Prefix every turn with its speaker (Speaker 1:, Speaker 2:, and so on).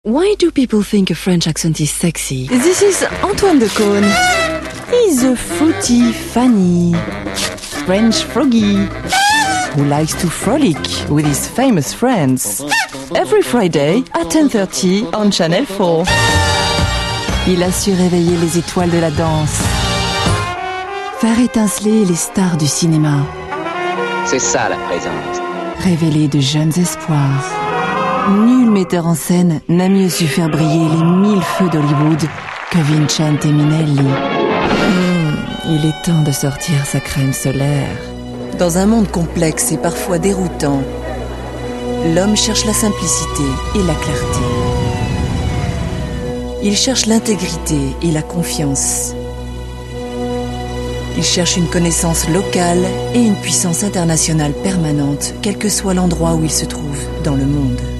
Speaker 1: Why do people think a French accent is sexy? This is Antoine de Caunes. He's a fruity, funny French froggy who likes to frolic with his famous friends. Every Friday at 10:30 on Channel 4. Il a su réveiller les étoiles de la danse, faire étinceler les stars du cinéma.
Speaker 2: C'est ça la présence.
Speaker 1: Révéler de jeunes espoirs. Nul metteur en scène n'a mieux su faire briller les 1000 feux d'Hollywood que Vincente Minnelli. Il est temps de sortir sa crème solaire. Dans un monde complexe et parfois déroutant, l'homme cherche la simplicité et la clarté. Il cherche l'intégrité et la confiance. Il cherche une connaissance locale et une puissance internationale permanente, quel que soit l'endroit où il se trouve dans le monde.